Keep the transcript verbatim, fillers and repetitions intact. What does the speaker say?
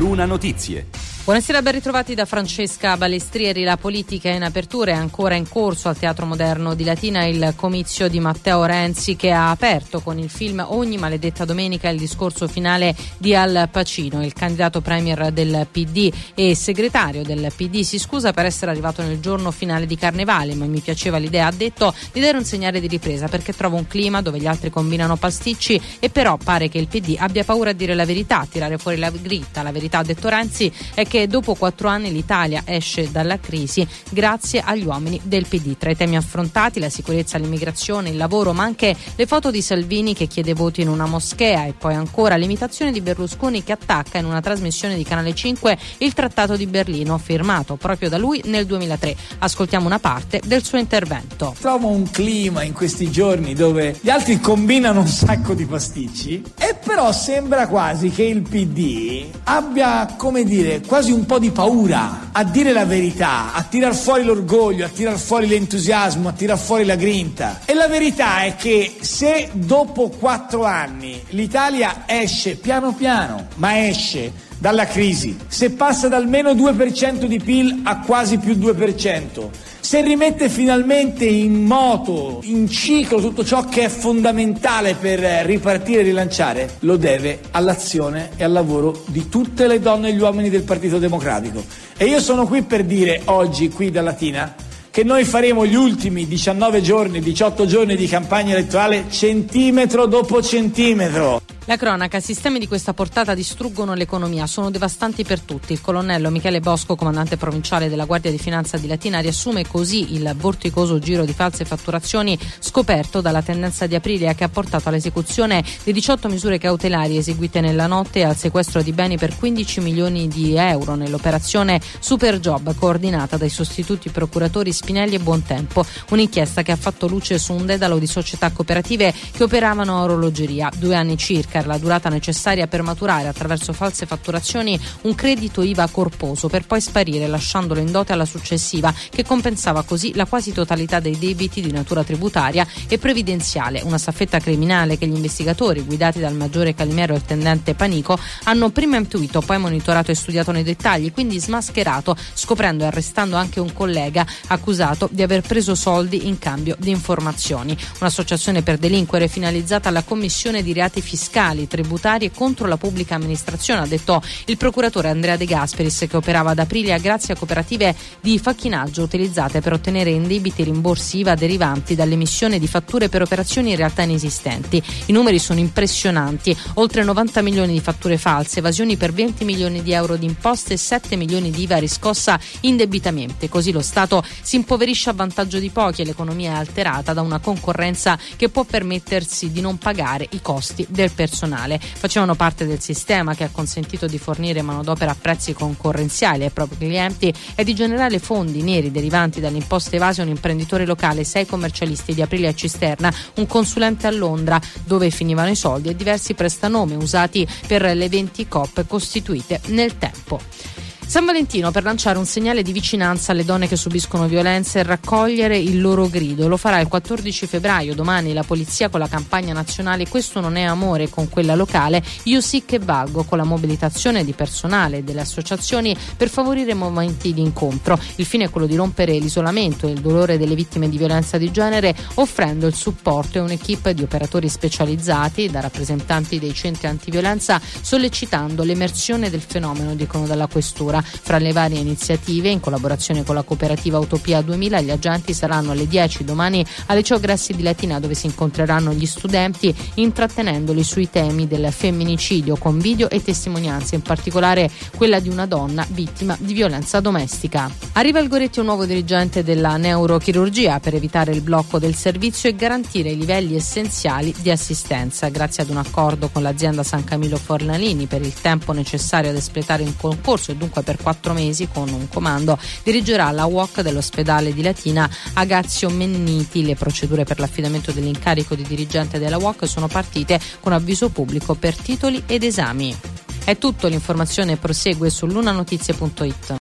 Luna Notizie. Buonasera, ben ritrovati da Francesca Balestrieri. La politica è in apertura, è ancora in corso al Teatro Moderno di Latina il comizio di Matteo Renzi, che ha aperto con il film Ogni maledetta domenica il discorso finale di Al Pacino. Il candidato premier del P D e segretario del P D si scusa per essere arrivato nel giorno finale di Carnevale, ma mi piaceva l'idea, ha detto, di dare un segnale di ripresa, perché trovo un clima dove gli altri combinano pasticci e però pare che il P D abbia paura a dire la verità, a tirare fuori la grinta. La verità, ha detto Renzi, è che dopo quattro anni l'Italia esce dalla crisi grazie agli uomini del P D. Tra i temi affrontati la sicurezza, l'immigrazione, il lavoro, ma anche le foto di Salvini che chiede voti in una moschea, e poi ancora l'imitazione di Berlusconi che attacca in una trasmissione di Canale cinque il Trattato di Berlino firmato proprio da lui nel duemilatré. Ascoltiamo una parte del suo intervento. Trovo un clima in questi giorni dove gli altri combinano un sacco di pasticci e però sembra quasi che il P D abbia, come dire, quasi un po' di paura a dire la verità, a tirar fuori l'orgoglio, a tirar fuori l'entusiasmo, a tirar fuori la grinta. E la verità è che se dopo quattro anni l'Italia esce piano piano, ma esce dalla crisi, se passa dal meno due per cento di P I L a quasi più due per cento, se rimette finalmente in moto, in ciclo tutto ciò che è fondamentale per ripartire e rilanciare, lo deve all'azione e al lavoro di tutte le donne e gli uomini del Partito Democratico. E io sono qui per dire oggi, qui da Latina, che noi faremo gli ultimi diciannove giorni, diciotto giorni di campagna elettorale centimetro dopo centimetro. La cronaca, sistemi di questa portata distruggono l'economia, sono devastanti per tutti. Il colonnello Michele Bosco, comandante provinciale della Guardia di Finanza di Latina, riassume così il vorticoso giro di false fatturazioni scoperto dalla tendenza di Aprilia, che ha portato all'esecuzione di diciotto misure cautelari eseguite nella notte e al sequestro di beni per quindici milioni di euro nell'operazione Super Job, coordinata dai sostituti procuratori Spinelli e Buontempo. Un'inchiesta che ha fatto luce su un dedalo di società cooperative che operavano a orologeria. Due anni circa la durata necessaria per maturare attraverso false fatturazioni un credito I V A corposo per poi sparire lasciandolo in dote alla successiva, che compensava così la quasi totalità dei debiti di natura tributaria e previdenziale. Una staffetta criminale che gli investigatori, guidati dal maggiore Calimero e il tendente Panico, hanno prima intuito, poi monitorato e studiato nei dettagli, quindi smascherato, scoprendo e arrestando anche un collega accusato di aver preso soldi in cambio di informazioni. Un'associazione per delinquere finalizzata alla commissione di reati fiscali, tributari e contro la pubblica amministrazione, ha detto il procuratore Andrea De Gasperis, che operava ad Aprilia grazie a cooperative di facchinaggio utilizzate per ottenere indebiti rimborsi I V A derivanti dall'emissione di fatture per operazioni in realtà inesistenti. I numeri sono impressionanti: oltre novanta milioni di fatture false, evasioni per venti milioni di euro di imposte e sette milioni di I V A riscossa indebitamente. Così lo Stato si impoverisce a vantaggio di pochi e l'economia è alterata da una concorrenza che può permettersi di non pagare i costi del personale. Facevano parte del sistema che ha consentito di fornire manodopera a prezzi concorrenziali ai propri clienti e di generare fondi neri derivanti dall'imposta evasa a un imprenditore locale, sei commercialisti di Aprilia e Cisterna, un consulente a Londra dove finivano i soldi e diversi prestanome usati per le venti coop costituite nel tempo. San Valentino per lanciare un segnale di vicinanza alle donne che subiscono violenza e raccogliere il loro grido. Lo farà il quattordici febbraio, domani, la polizia con la campagna nazionale Questo non è amore, con quella locale Io sì che valgo, con la mobilitazione di personale e delle associazioni per favorire momenti di incontro. Il fine è quello di rompere l'isolamento e il dolore delle vittime di violenza di genere, offrendo il supporto e un'equipe di operatori specializzati da rappresentanti dei centri antiviolenza, sollecitando l'emersione del fenomeno, dicono dalla questura. Fra le varie iniziative, in collaborazione con la cooperativa Utopia duemila, gli agenti saranno alle dieci domani al Liceo Grassi di Latina, dove si incontreranno gli studenti intrattenendoli sui temi del femminicidio con video e testimonianze, in particolare quella di una donna vittima di violenza domestica. Arriva il Goretti, un nuovo dirigente della neurochirurgia, per evitare il blocco del servizio e garantire i livelli essenziali di assistenza. Grazie ad un accordo con l'azienda San Camillo Forlanini per il tempo necessario ad espletare un concorso e dunque per quattro mesi con un comando dirigerà la U O C dell'ospedale di Latina Agazio Menniti. Le procedure per l'affidamento dell'incarico di dirigente della U O C sono partite con avviso pubblico per titoli ed esami. È tutto, l'informazione prosegue su lunanotizie punto it.